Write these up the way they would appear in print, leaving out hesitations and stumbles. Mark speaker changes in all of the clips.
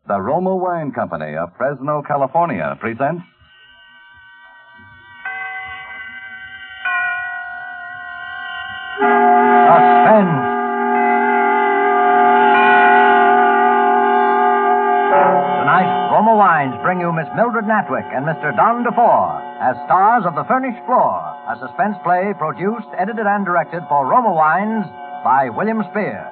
Speaker 1: The Roma Wine Company of Fresno, California presents
Speaker 2: Suspense. Tonight, Roma Wines bring you Miss Mildred Natwick and Mr. Don DeFore as stars of The Furnished Floor, a suspense play produced, edited, and directed for Roma Wines by William Spear.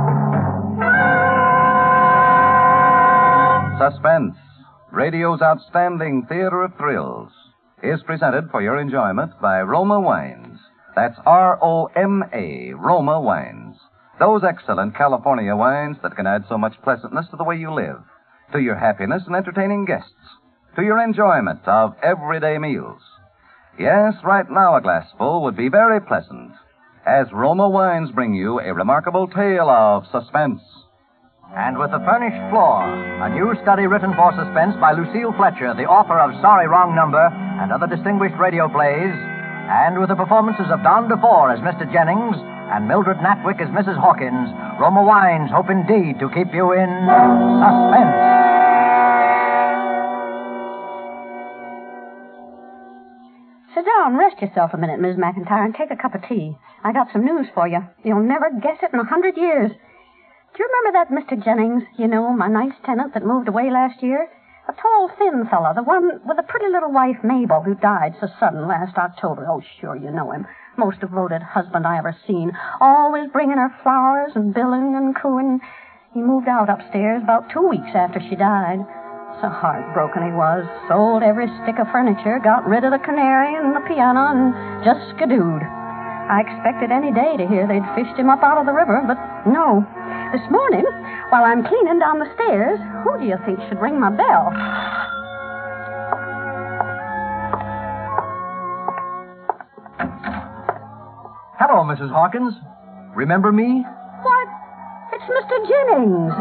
Speaker 1: Suspense, radio's outstanding theater of thrills, is presented for your enjoyment by Roma Wines. That's R-O-M-A, Roma Wines. Those excellent California wines that can add so much pleasantness to the way you live, to your happiness in entertaining guests, to your enjoyment of everyday meals. Yes, right now a glassful would be very pleasant, as Roma Wines bring you a remarkable tale of suspense.
Speaker 2: And with The Furnished Floor, a new study written for suspense by Lucille Fletcher, the author of Sorry, Wrong Number and other distinguished radio plays, and with the performances of Don DeFore as Mr. Jennings and Mildred Natwick as Mrs. Hawkins, Roma Wines hope indeed to keep you in suspense.
Speaker 3: Sit down, rest yourself a minute, Ms. McIntyre, and take a cup of tea. I got some news for you. You'll never guess it in 100 years. Do you remember that Mr. Jennings, you know, my nice tenant that moved away last year? A tall, thin fellow, the one with a pretty little wife, Mabel, who died so sudden last October. Oh, sure, you know him. Most devoted husband I ever seen. Always bringing her flowers and billing and cooing. He moved out upstairs about 2 weeks after she died. So heartbroken he was. Sold every stick of furniture, got rid of the canary and the piano, and just skidooed. I expected any day to hear they'd fished him up out of the river, but no. This morning, while I'm cleaning down the stairs, who do you think should ring my bell?
Speaker 2: Hello, Mrs. Hawkins. Remember me?
Speaker 3: What? It's Mr. Jennings.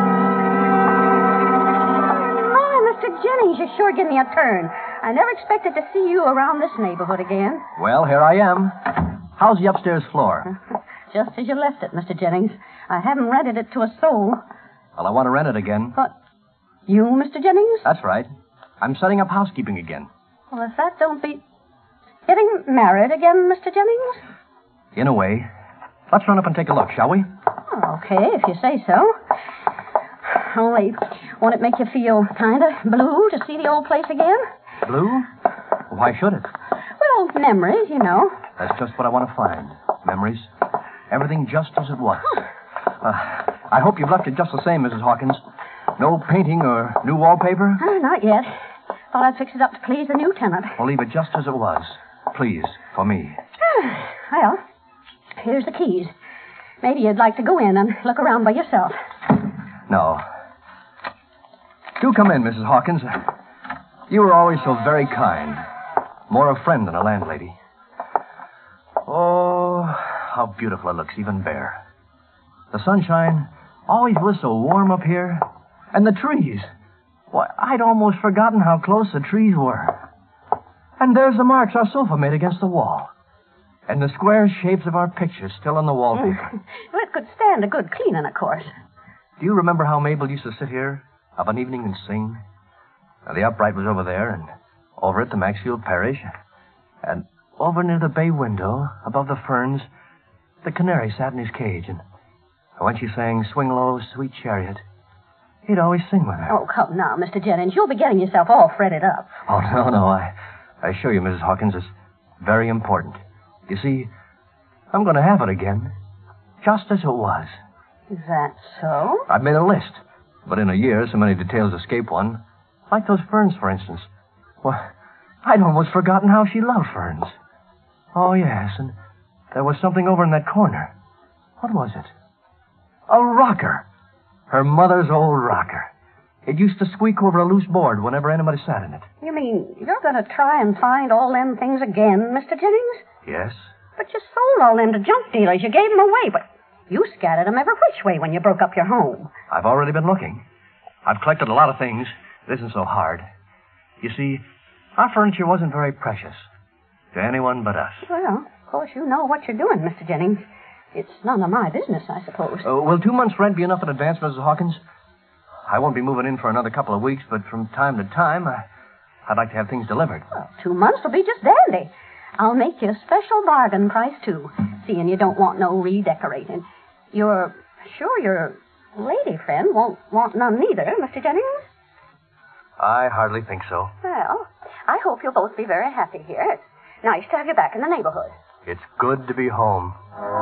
Speaker 3: Oh, Mr. Jennings, you sure give me a turn. I never expected to see you around this neighborhood again.
Speaker 2: Well, here I am. How's the upstairs floor?
Speaker 3: Just as you left it, Mr. Jennings. I haven't rented it to a soul.
Speaker 2: Well, I want to rent it again.
Speaker 3: What? You, Mr. Jennings?
Speaker 2: That's right. I'm setting up housekeeping again.
Speaker 3: Well, if that don't beat... Getting married again, Mr. Jennings?
Speaker 2: In a way. Let's run up and take a look, shall we?
Speaker 3: Oh, okay, if you say so. Only, won't it make you feel kind of blue to see the old place again?
Speaker 2: Blue? Why should it?
Speaker 3: Well, memories, you know.
Speaker 2: That's just what I want to find. Memories. Everything just as it was. I hope you've left it just the same, Mrs. Hawkins. No painting or new wallpaper?
Speaker 3: Not yet. Thought I'd fix it up to please the new tenant.
Speaker 2: Well, leave it just as it was. Please, for me.
Speaker 3: Well, here's the keys. Maybe you'd like to go in and look around by yourself.
Speaker 2: No. Do come in, Mrs. Hawkins. You were always so very kind. More a friend than a landlady. Oh, how beautiful it looks, even bare. The sunshine always was so warm up here. And the trees. Why, I'd almost forgotten how close the trees were. And there's the marks our sofa made against the wall. And the square shapes of our pictures still on the wallpaper.
Speaker 3: Well, it could stand a good cleaning, of course.
Speaker 2: Do you remember how Mabel used to sit here of an evening and sing? Now, the upright was over there, and over at the Maxfield Parish. And over near the bay window, above the ferns, the canary sat in his cage. And when she sang Swing Low, Sweet Chariot, he'd always sing with her.
Speaker 3: Oh, come now, Mr. Jennings. You'll be getting yourself all fretted up.
Speaker 2: Oh, no. I assure you, Mrs. Hawkins, it's very important. You see, I'm going to have it again, just as it was.
Speaker 3: Is that so?
Speaker 2: I've made a list, but in a year, so many details escape one. Like those ferns, for instance. Well, I'd almost forgotten how she loved ferns. Oh, yes, and there was something over in that corner. What was it? A rocker. Her mother's old rocker. It used to squeak over a loose board whenever anybody sat in it.
Speaker 3: You mean you're going to try and find all them things again, Mr. Jennings?
Speaker 2: Yes.
Speaker 3: But you sold all them to junk dealers. You gave them away, but you scattered them every which way when you broke up your home.
Speaker 2: I've already been looking. I've collected a lot of things. It isn't so hard. You see, our furniture wasn't very precious to anyone but us.
Speaker 3: Well, of course you know what you're doing, Mr. Jennings. It's none of my business, I suppose.
Speaker 2: Will 2 months' rent be enough in advance, Mrs. Hawkins? I won't be moving in for another couple of weeks, but from time to time, I'd like to have things delivered.
Speaker 3: Well, 2 months will be just dandy. I'll make you a special bargain price, too, seeing you don't want no redecorating. You're sure your lady friend won't want none neither, Mr. Jennings?
Speaker 2: I hardly think so.
Speaker 3: Well, I hope you'll both be very happy here. It's nice to have you back in the neighborhood.
Speaker 2: It's good to be home.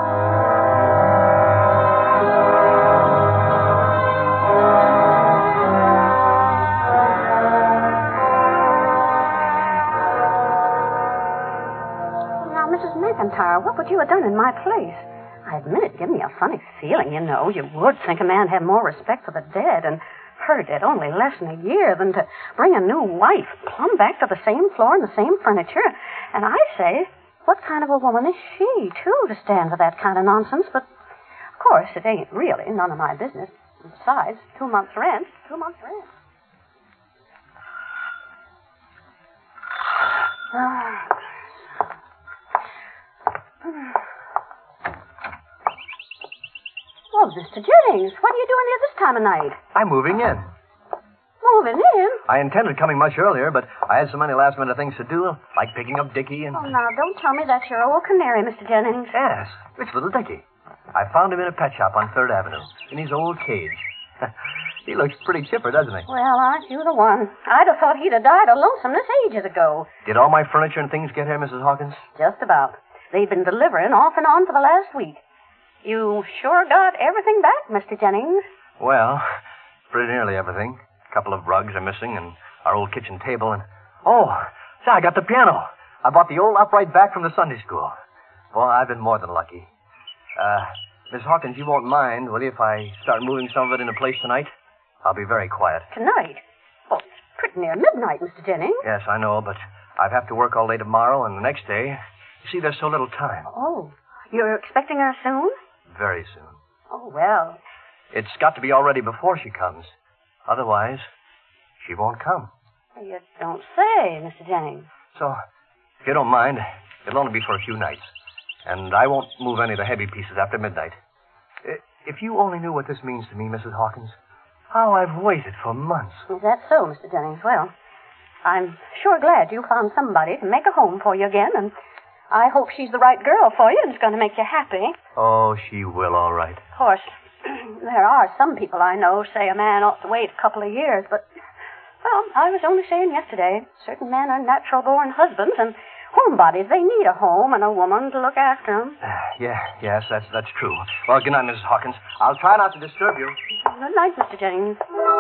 Speaker 3: Now, Mrs. McIntyre, what would you have done in my place? I admit it gave me a funny feeling, you know. You would think a man had more respect for the dead, and her dead only less than a year, than to bring a new wife plumb back to the same floor and the same furniture. And I say, what kind of a woman is she, too, to stand for that kind of nonsense? But, of course, it ain't really none of my business. Besides, 2 months' rent, 2 months' rent. Well, Mr. Jennings, what are you doing here this time of night?
Speaker 2: I'm moving in.
Speaker 3: Moving in?
Speaker 2: I intended coming much earlier, but I had so many last-minute things to do, like picking up Dickie and...
Speaker 3: Oh, now, don't tell me that's your old canary, Mr. Jennings.
Speaker 2: Yes, it's little Dickie. I found him in a pet shop on 3rd Avenue, in his old cage. He looks pretty chipper, doesn't he?
Speaker 3: Well, aren't you the one? I'd have thought he'd have died of lonesomeness ages ago.
Speaker 2: Did all my furniture and things get here, Mrs. Hawkins?
Speaker 3: Just about. They've been delivering off and on for the last week. You sure got everything back, Mr. Jennings?
Speaker 2: Well, pretty nearly everything. A couple of rugs are missing, and our old kitchen table, and... Oh, say, I got the piano. I bought the old upright back from the Sunday school. Boy, I've been more than lucky. Miss Hawkins, you won't mind, will you, if I start moving some of it into place tonight? I'll be very quiet.
Speaker 3: Tonight? Oh, it's pretty near midnight, Mr. Jennings.
Speaker 2: Yes, I know, but I'd have to work all day tomorrow and the next day. You see, there's so little time.
Speaker 3: Oh, you're expecting her soon?
Speaker 2: Very soon.
Speaker 3: Oh, well.
Speaker 2: It's got to be all ready before she comes. Otherwise, she won't come.
Speaker 3: You don't say, Mr. Jennings.
Speaker 2: So, if you don't mind, it'll only be for a few nights. And I won't move any of the heavy pieces after midnight. If you only knew what this means to me, Mrs. Hawkins, how I've waited for months.
Speaker 3: Is that so, Mr. Jennings? Well, I'm sure glad you found somebody to make a home for you again, and I hope she's the right girl for you and is going to make you happy.
Speaker 2: Oh, she will, all right.
Speaker 3: Of course, there are some people I know say a man ought to wait a couple of years, but, well, I was only saying yesterday, certain men are natural-born husbands, and homebodies, they need a home and a woman to look after them.
Speaker 2: Yes, that's true. Well, good night, Mrs. Hawkins. I'll try not to disturb you.
Speaker 3: Good night, Mr. Jennings.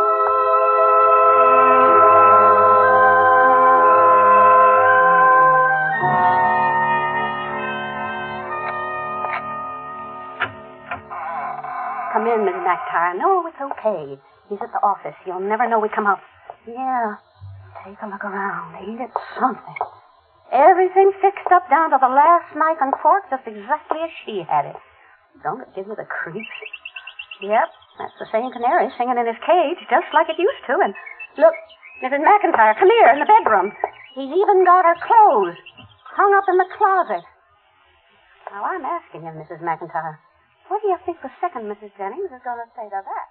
Speaker 3: Come in, Mrs. McIntyre. No, it's okay. He's at the office. You'll never know we come out. Yeah. Take a look around. Ain't it something? Everything fixed up down to the last knife and fork just exactly as she had it. Don't it give you the creeps? Yep, that's the same canary singing in his cage, just like it used to. And look, Mrs. McIntyre, come here in the bedroom. He's even got her clothes hung up in the closet. Now, I'm asking you, Mrs. McIntyre, what do you think the second Mrs. Jennings is going to say to that?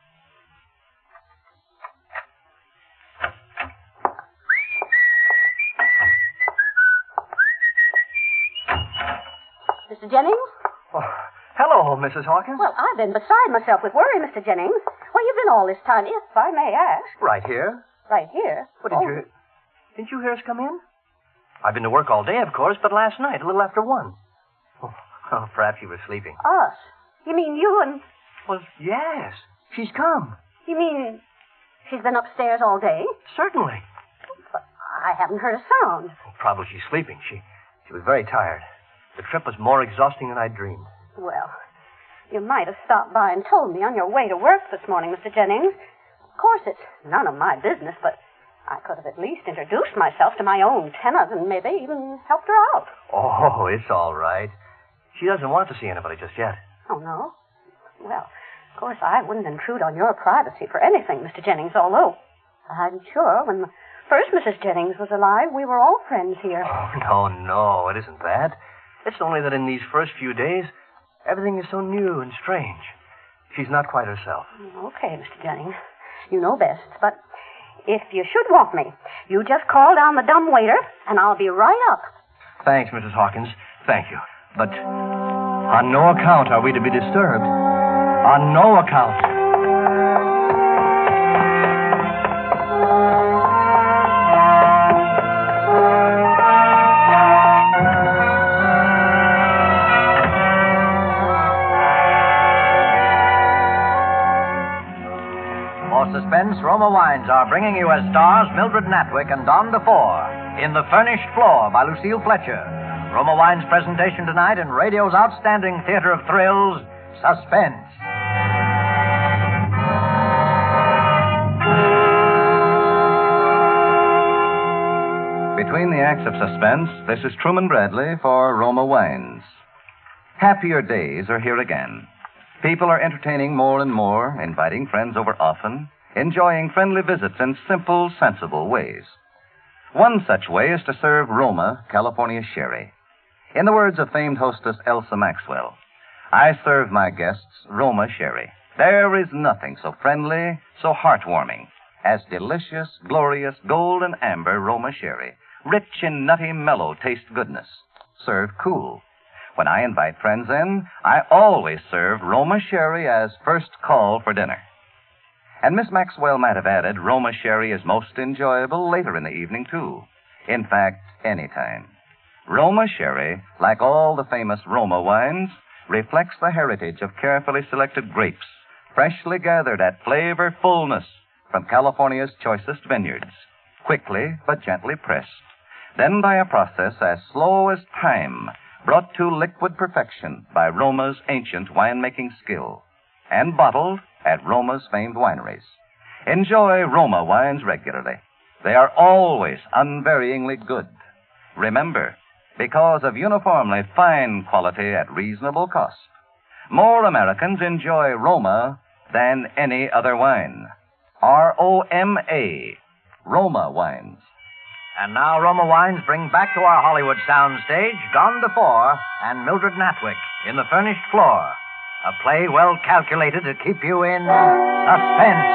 Speaker 3: Mr. Jennings?
Speaker 2: Oh, hello, Mrs. Hawkins.
Speaker 3: Well, I've been beside myself with worry, Mr. Jennings. Where you been all this time, if I may ask?
Speaker 2: Right here.
Speaker 3: Right here?
Speaker 2: What, didn't you hear us come in? I've been to work all day, of course, but last night, a little after 1. Oh, perhaps you were sleeping.
Speaker 3: Us? You mean you and...
Speaker 2: Well, yes. She's come.
Speaker 3: You mean she's been upstairs all day?
Speaker 2: Certainly.
Speaker 3: But I haven't heard a sound.
Speaker 2: Probably she's sleeping. She was very tired. The trip was more exhausting than I dreamed.
Speaker 3: Well, you might have stopped by and told me on your way to work this morning, Mr. Jennings. Of course, it's none of my business, but I could have at least introduced myself to my own tenant and maybe even helped her out.
Speaker 2: Oh, it's all right. She doesn't want to see anybody just yet.
Speaker 3: Oh, no? Well, of course, I wouldn't intrude on your privacy for anything, Mr. Jennings, although I'm sure when the first Mrs. Jennings was alive, we were all friends here.
Speaker 2: Oh, no, it isn't that. It's only that in these first few days, everything is so new and strange. She's not quite herself.
Speaker 3: Okay, Mr. Jennings. You know best. But if you should want me, you just call down the dumb waiter, and I'll be right up.
Speaker 2: Thanks, Mrs. Hawkins. Thank you. But on no account are we to be disturbed. On no account.
Speaker 4: Suspense, Roma Wines are bringing you as stars Mildred Natwick and Don DeFore in The Furnished Floor by Lucille Fletcher. Roma Wines' presentation tonight in radio's outstanding theater of thrills, Suspense.
Speaker 1: Between the acts of Suspense, this is Truman Bradley for Roma Wines. Happier days are here again. People are entertaining more and more, inviting friends over often, enjoying friendly visits in simple, sensible ways. One such way is to serve Roma, California sherry. In the words of famed hostess Elsa Maxwell, I serve my guests Roma sherry. There is nothing so friendly, so heartwarming, as delicious, glorious, golden amber Roma sherry, rich in nutty, mellow taste goodness, served cool. When I invite friends in, I always serve Roma sherry as first call for dinner. And Miss Maxwell might have added, Roma sherry is most enjoyable later in the evening, too. In fact, anytime. Roma sherry, like all the famous Roma wines, reflects the heritage of carefully selected grapes, freshly gathered at flavor fullness from California's choicest vineyards, quickly but gently pressed, then by a process as slow as time, brought to liquid perfection by Roma's ancient winemaking skill, and bottled at Roma's famed wineries. Enjoy Roma wines regularly. They are always unvaryingly good. Remember, because of uniformly fine quality at reasonable cost, more Americans enjoy Roma than any other wine. R-O-M-A, Roma wines.
Speaker 4: And now Roma Wines bring back to our Hollywood soundstage Don DeFore and Mildred Natwick in The Furnished Floor, a play well calculated to keep you in suspense.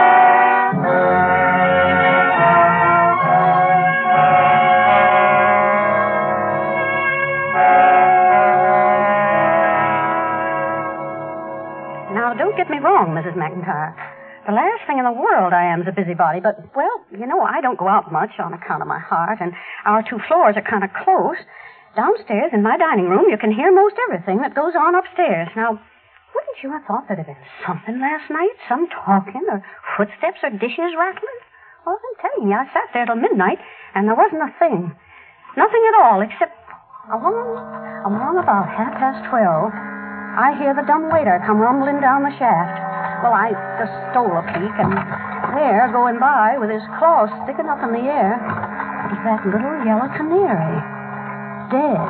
Speaker 3: Now, don't get me wrong, Mrs. McIntyre. The last thing in the world I am is a busybody, but, well, you know, I don't go out much on account of my heart, and our two floors are kind of close. Downstairs in my dining room, you can hear most everything that goes on upstairs. Now, wouldn't you have thought there'd have been something last night? Some talking, or footsteps, or dishes rattling? Well, I'm telling you, I sat there till midnight, and there wasn't a thing. Nothing at all, except along about 12:30, I hear the dumb waiter come rumbling down the shaft. Well, I just stole a peek, and there, going by, with his claws sticking up in the air, was that little yellow canary. Dead.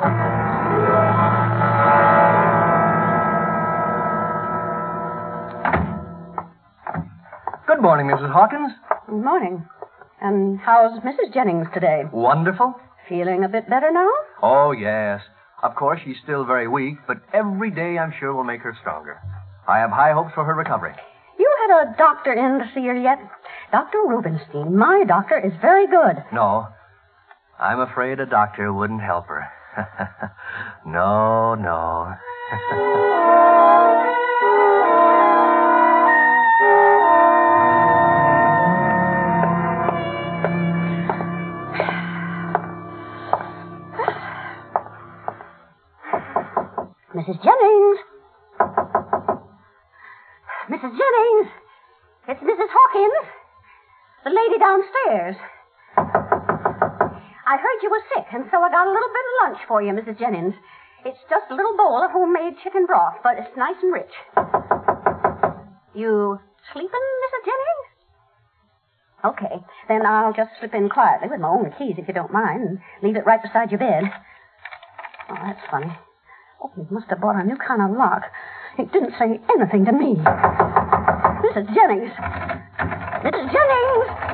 Speaker 2: Good morning, Mrs. Hawkins.
Speaker 3: Good morning. And how's Mrs. Jennings today?
Speaker 2: Wonderful.
Speaker 3: Feeling a bit better now?
Speaker 2: Oh, yes. Of course, she's still very weak, but every day I'm sure will make her stronger. I have high hopes for her recovery.
Speaker 3: You had a doctor in to see her yet? Dr. Rubenstein. My doctor is very good.
Speaker 2: No. I'm afraid a doctor wouldn't help her. No.
Speaker 3: Mrs. Jennings! Mrs. Jennings! It's Mrs. Hawkins! The lady downstairs. I heard you were sick, and so I got a little bit of lunch for you, Mrs. Jennings. It's just a little bowl of homemade chicken broth, but it's nice and rich. You sleeping, Mrs. Jennings? Okay, then I'll just slip in quietly with my own keys, if you don't mind, and leave it right beside your bed. Oh, that's funny. Oh, he must have bought a new kind of lock. He didn't say anything to me. Mrs. Jennings! Mrs. Jennings!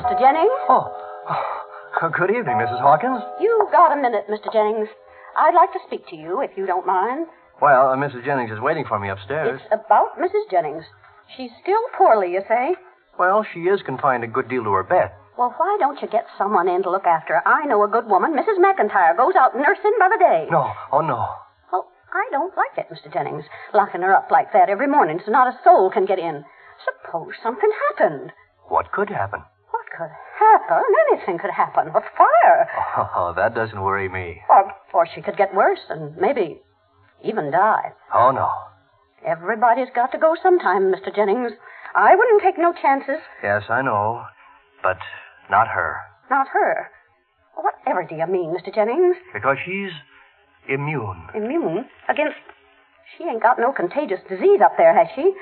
Speaker 3: Mr. Jennings.
Speaker 2: Good evening, Mrs. Hawkins.
Speaker 3: You got a minute, Mr. Jennings. I'd like to speak to you, if you don't mind.
Speaker 2: Well, Mrs. Jennings is waiting for me upstairs.
Speaker 3: It's about Mrs. Jennings. She's still poorly, you say?
Speaker 2: Well, she is confined a good deal to her bed.
Speaker 3: Well, why don't you get someone in to look after her? I know a good woman, Mrs. McIntyre, goes out nursing by the day.
Speaker 2: No. Oh, no.
Speaker 3: Well, I don't like it, Mr. Jennings, locking her up like that every morning so not a soul can get in. Suppose something happened.
Speaker 2: What could happen?
Speaker 3: What could happen? Anything could happen. A fire.
Speaker 2: Oh, that doesn't worry me.
Speaker 3: Or she could get worse and maybe even die.
Speaker 2: Oh, no.
Speaker 3: Everybody's got to go sometime, Mr. Jennings. I wouldn't take no chances.
Speaker 2: Yes, I know. But not her.
Speaker 3: Not her. Whatever do you mean, Mr. Jennings?
Speaker 2: Because she's immune.
Speaker 3: Immune? Against... She ain't got no contagious disease up there, has she?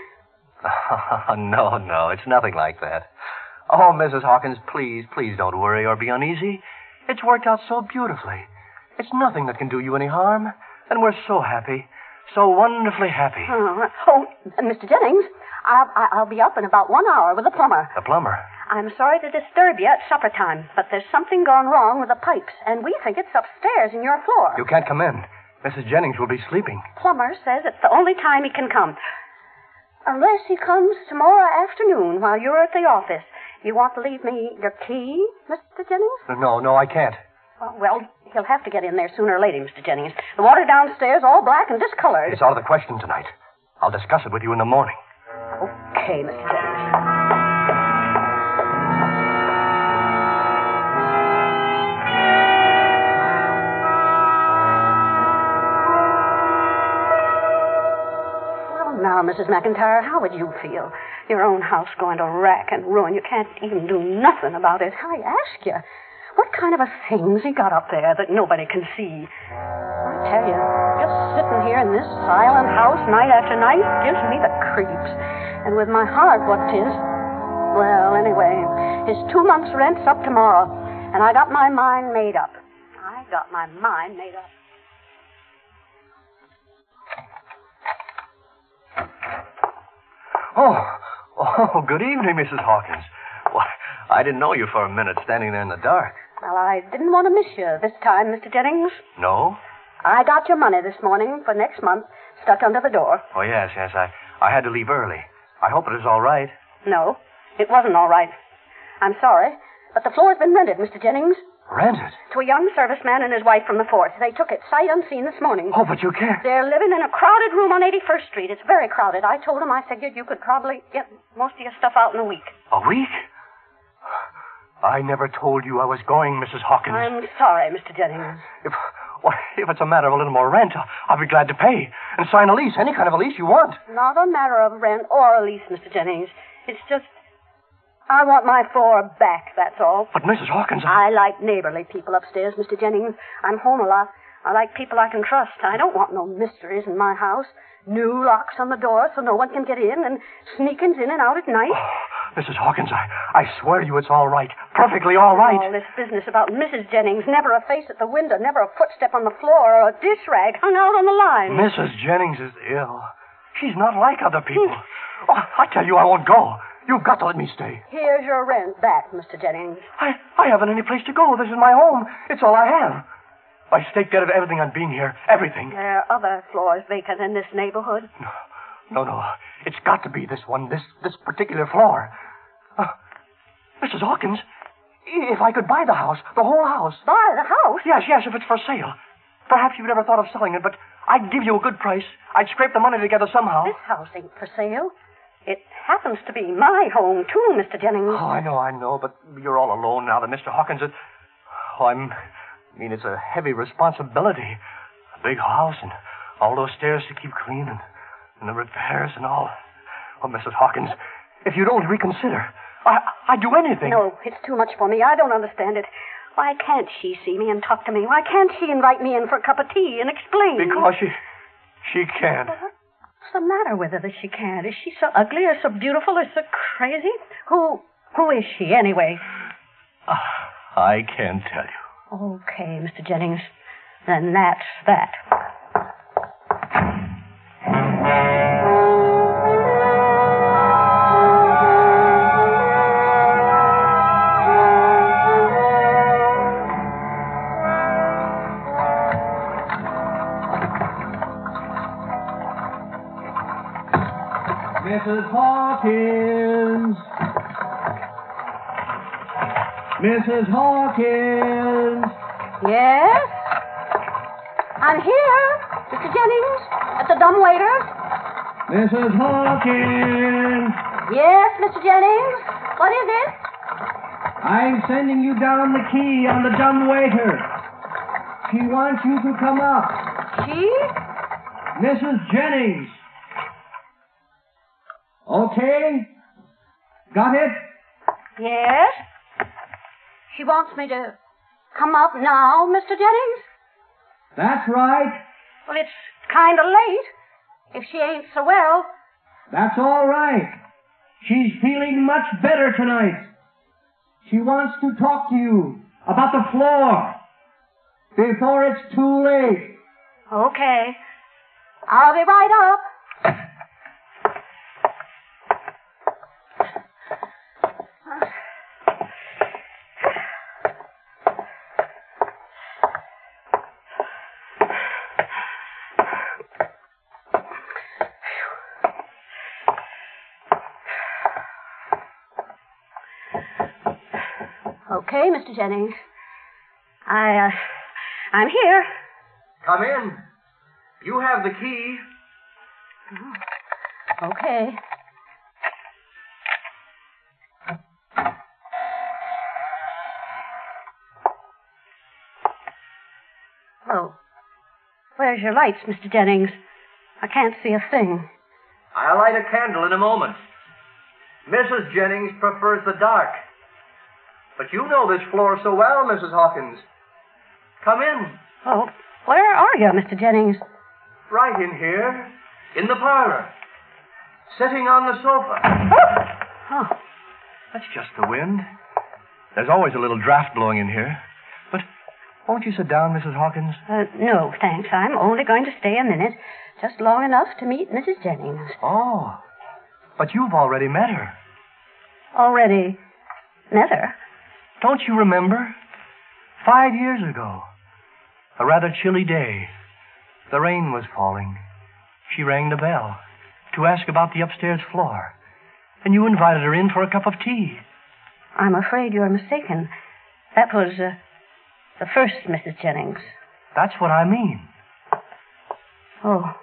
Speaker 2: No, it's nothing like that. Oh, Mrs. Hawkins, please don't worry or be uneasy. It's worked out so beautifully. It's nothing that can do you any harm. And we're so happy. So wonderfully happy.
Speaker 3: Oh, Mr. Jennings, I'll be up in about 1 hour with the plumber.
Speaker 2: The plumber?
Speaker 3: I'm sorry to disturb you at supper time, but there's something gone wrong with the pipes, and we think it's upstairs in your floor.
Speaker 2: You can't come in. Mrs. Jennings will be sleeping.
Speaker 3: Plumber says it's the only time he can come. Unless he comes tomorrow afternoon while you're at the office. You want to leave me your key, Mr. Jennings?
Speaker 2: No, I can't.
Speaker 3: Well, he'll have to get in there sooner or later, Mr. Jennings. The water downstairs all black and discolored.
Speaker 2: It's out of the question tonight. I'll discuss it with you in the morning.
Speaker 3: Okay, Mr. Jennings. Now, Mrs. McIntyre, how would you feel? Your own house going to rack and ruin. You can't even do nothing about it. I ask you, what kind of a thing's he got up there that nobody can see? I tell you, just sitting here in this silent house night after night gives me the creeps. And with my heart what 'tis. Well, anyway, his 2 months' rent's up tomorrow, and I got my mind made up.
Speaker 2: Oh, good evening, Mrs. Hawkins. Well, I didn't know you for a minute standing there in the dark.
Speaker 3: Well, I didn't want to miss you this time, Mr. Jennings.
Speaker 2: No?
Speaker 3: I got your money this morning for next month stuck under the door.
Speaker 2: Oh, yes. I had to leave early. I hope it is all right.
Speaker 3: No, it wasn't all right. I'm sorry, but the floor's been rented, Mr. Jennings.
Speaker 2: Rented?
Speaker 3: To a young serviceman and his wife from the Fourth. They took it sight unseen this morning.
Speaker 2: Oh, but you can't.
Speaker 3: They're living in a crowded room on 81st Street. It's very crowded. I told them I figured you could probably get most of your stuff out in a week.
Speaker 2: A week? I never told you I was going, Mrs. Hawkins.
Speaker 3: I'm sorry, Mr. Jennings.
Speaker 2: If it's a matter of a little more rent, I'll be glad to pay and sign a lease, any kind of a lease you want.
Speaker 3: Not a matter of rent or a lease, Mr. Jennings. It's just... I want my floor back, that's all.
Speaker 2: But, Mrs. Hawkins...
Speaker 3: I like neighborly people upstairs, Mr. Jennings. I'm home a lot. I like people I can trust. I don't want no mysteries in my house. New locks on the door so no one can get in, and sneakings in and out at night.
Speaker 2: Oh, Mrs. Hawkins, I swear to you it's all right. Perfectly all right.
Speaker 3: All this business about Mrs. Jennings, never a face at the window, never a footstep on the floor, or a dish rag hung out on the line.
Speaker 2: Mrs. Jennings is ill. She's not like other people. I tell you I won't go. You've got to let me stay.
Speaker 3: Here's your rent back, Mr. Jennings.
Speaker 2: I haven't any place to go. This is my home. It's all I have. I staked out everything on being here. Everything.
Speaker 3: There are other floors vacant in this neighborhood.
Speaker 2: No. It's got to be this one, this particular floor. Mrs. Hawkins, if I could buy the house, the whole house.
Speaker 3: Buy the house?
Speaker 2: Yes, if it's for sale. Perhaps you've never thought of selling it, but I'd give you a good price. I'd scrape the money together somehow.
Speaker 3: This house ain't for sale. It happens to be my home, too, Mr. Jennings.
Speaker 2: Oh, I know, but you're all alone now that Mr. Hawkins is... it's a heavy responsibility. A big house and all those stairs to keep clean and the repairs and all. Oh, Mrs. Hawkins, if you'd only reconsider, I'd do anything.
Speaker 3: No, it's too much for me. I don't understand it. Why can't she see me and talk to me? Why can't she invite me in for a cup of tea and explain?
Speaker 2: Because she can't.
Speaker 3: What's the matter with her that she can't? Is she so ugly or so beautiful or so crazy? Who is she, anyway?
Speaker 2: I can't tell you.
Speaker 3: Okay, Mr. Jennings. Then that's that.
Speaker 2: Hawkins! Mrs. Hawkins!
Speaker 3: Yes? I'm here, Mr. Jennings, at the dumbwaiter.
Speaker 2: Mrs. Hawkins!
Speaker 3: Yes, Mr. Jennings. What is it?
Speaker 2: I'm sending you down the key on the dumbwaiter. She wants you to come up.
Speaker 3: She?
Speaker 2: Mrs. Jennings. Okay? Got it?
Speaker 3: Yes. She wants me to come up now, Mr. Jennings?
Speaker 2: That's right.
Speaker 3: Well, it's kind of late. If she ain't so well.
Speaker 2: That's all right. She's feeling much better tonight. She wants to talk to you about the floor before it's too late.
Speaker 3: Okay. I'll be right up. Okay, Mr. Jennings. I'm here.
Speaker 2: Come in. You have the key.
Speaker 3: Okay. Oh. Where's your lights, Mr. Jennings? I can't see a thing.
Speaker 2: I'll light a candle in a moment. Mrs. Jennings prefers the dark. But you know this floor so well, Mrs. Hawkins. Come in.
Speaker 3: Oh, where are you, Mr. Jennings?
Speaker 2: Right in here. In the parlor. Sitting on the sofa.
Speaker 3: Oh.
Speaker 2: That's just the wind. There's always a little draft blowing in here. But won't you sit down, Mrs. Hawkins?
Speaker 3: No, thanks. I'm only going to stay a minute. Just long enough to meet Mrs. Jennings.
Speaker 2: Oh. But you've already met her.
Speaker 3: Already met her?
Speaker 2: Don't you remember? 5 years ago. A rather chilly day. The rain was falling. She rang the bell to ask about the upstairs floor. And you invited her in for a cup of tea.
Speaker 3: I'm afraid you're mistaken. That was the first Mrs. Jennings.
Speaker 2: That's what I mean.
Speaker 3: Oh,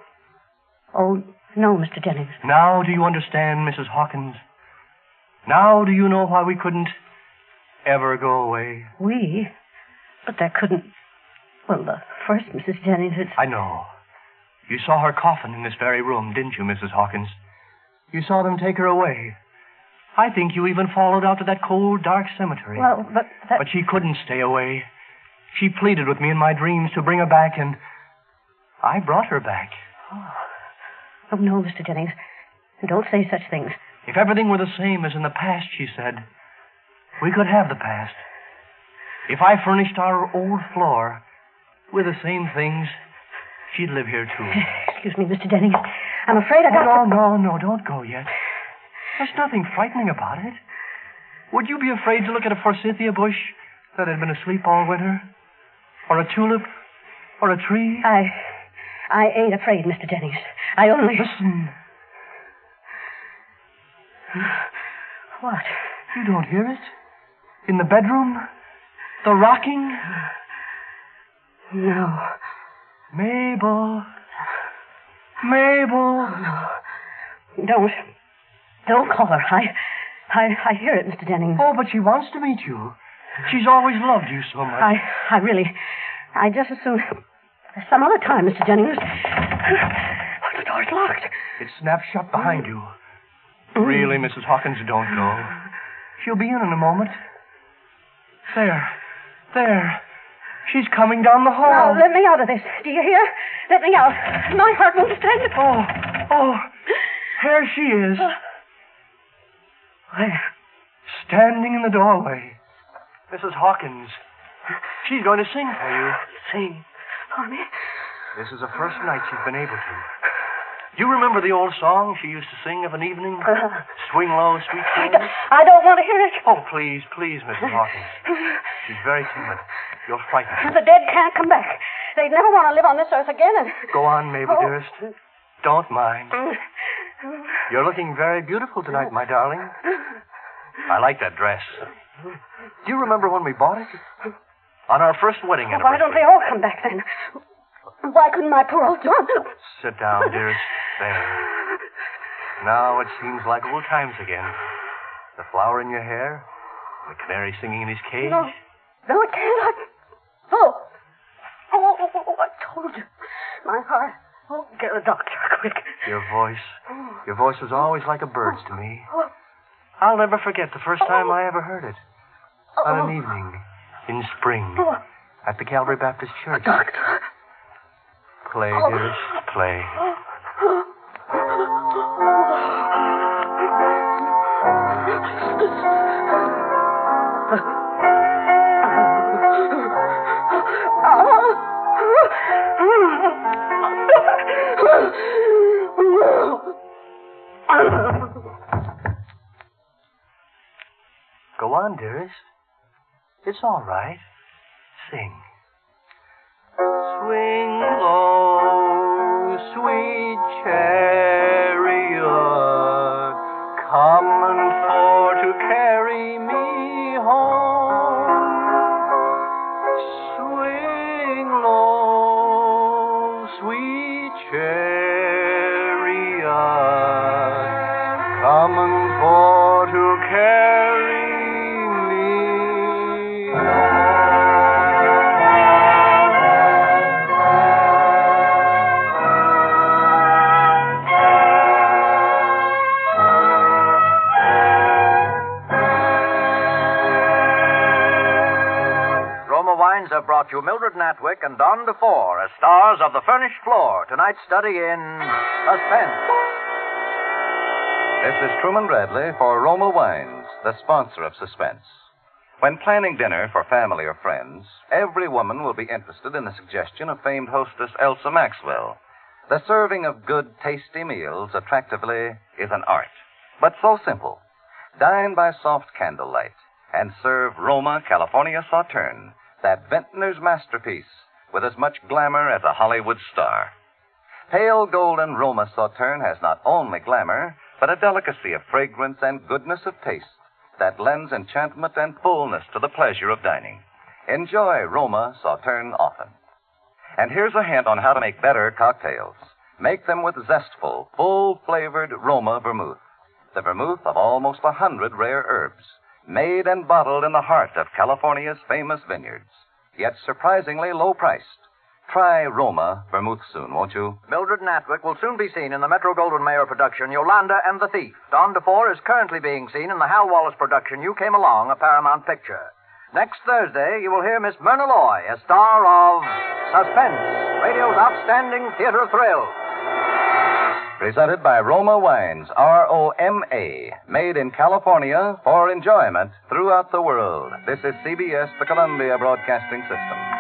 Speaker 3: no, Mr. Jennings.
Speaker 2: Now do you understand, Mrs. Hawkins? Now do you know why we couldn't ever go away?
Speaker 3: We? But that couldn't... Well, the first Mrs. Jennings, it's...
Speaker 2: I know. You saw her coffin in this very room, didn't you, Mrs. Hawkins? You saw them take her away. I think you even followed out to that cold, dark cemetery.
Speaker 3: Well, but that...
Speaker 2: But she couldn't stay away. She pleaded with me in my dreams to bring her back, and I brought her back.
Speaker 3: Oh, no, Mr. Jennings. Don't say such things.
Speaker 2: If everything were the same as in the past, she said, we could have the past. If I furnished our old floor with the same things, she'd live here, too.
Speaker 3: Excuse me, Mr. Jennings. I'm afraid I got...
Speaker 2: No, don't go yet. There's nothing frightening about it. Would you be afraid to look at a forsythia bush that had been asleep all winter? Or a tulip? Or a tree?
Speaker 3: I ain't afraid, Mr. Jennings. I only...
Speaker 2: Listen.
Speaker 3: What?
Speaker 2: You don't hear it? In the bedroom? The rocking?
Speaker 3: No.
Speaker 2: Mabel. Mabel.
Speaker 3: No. Don't call her. I hear it, Mr. Jennings.
Speaker 2: Oh, but she wants to meet you. She's always loved you so much.
Speaker 3: I just as soon... Some other time, Mr. Jennings. The door's locked.
Speaker 2: It snapped shut behind you. Really, Mrs. Hawkins, don't go. She'll be in a moment. There. She's coming down the hall.
Speaker 3: Now, let me out of this. Do you hear? Let me out. My heart won't stand it.
Speaker 2: Oh, here she is. There, standing in the doorway. Mrs. Hawkins. She's going to sing for you.
Speaker 3: Sing for me?
Speaker 2: This is the first night she's been able to. You remember the old song she used to sing of an evening? Swing low, sweet thing?
Speaker 3: I don't want to hear it.
Speaker 2: Oh, please, Mrs. Hawkins. She's very timid. You'll frighten her.
Speaker 3: The dead can't come back. They'd never want to live on this earth again.
Speaker 2: Go on, Mabel, dearest. Don't mind. You're looking very beautiful tonight, my darling. I like that dress. Do you remember when we bought it? On our first wedding anniversary.
Speaker 3: Why don't they all come back then? Why couldn't my poor old John...
Speaker 2: Sit down, dearest. There. Now it seems like old times again. The flower in your hair, the canary singing in his cage.
Speaker 3: No, it can't. Oh, I told you. My heart. Oh, get a doctor, quick.
Speaker 2: Your voice was always like a bird's to me. I'll never forget the first time I ever heard it. On an evening in spring at the Calvary Baptist Church.
Speaker 3: Doctor.
Speaker 2: Play, dearest, play. Go on, dearest. It's all right. Sing. Swing low, sweet chariot, coming for to carry me home. Swing low, sweet chariot, coming for to carry me home.
Speaker 4: Have brought you Mildred Natwick and Don DeFore as stars of The Furnished Floor, tonight's study in suspense.
Speaker 1: This is Truman Bradley for Roma Wines, the sponsor of Suspense. When planning dinner for family or friends, every woman will be interested in the suggestion of famed hostess Elsa Maxwell. The serving of good, tasty meals attractively is an art, but so simple. Dine by soft candlelight and serve Roma California Sauterne, that vintner's masterpiece, with as much glamour as a Hollywood star. Pale golden Roma Sauterne has not only glamour, but a delicacy of fragrance and goodness of taste that lends enchantment and fullness to the pleasure of dining. Enjoy Roma Sauterne often. And here's a hint on how to make better cocktails. Make them with zestful, full-flavored Roma vermouth, the vermouth of almost 100 rare herbs, made and bottled in the heart of California's famous vineyards, yet surprisingly low-priced. Try Roma vermouth soon, won't you?
Speaker 4: Mildred Natwick will soon be seen in the Metro-Goldwyn-Mayer production Yolanda and the Thief. Don DeFore is currently being seen in the Hal Wallace production You Came Along, a Paramount picture. Next Thursday, you will hear Miss Myrna Loy, a star of Suspense, radio's outstanding theater of thrills.
Speaker 1: Presented by Roma Wines, R-O-M-A, made in California for enjoyment throughout the world. This is CBS, the Columbia Broadcasting System.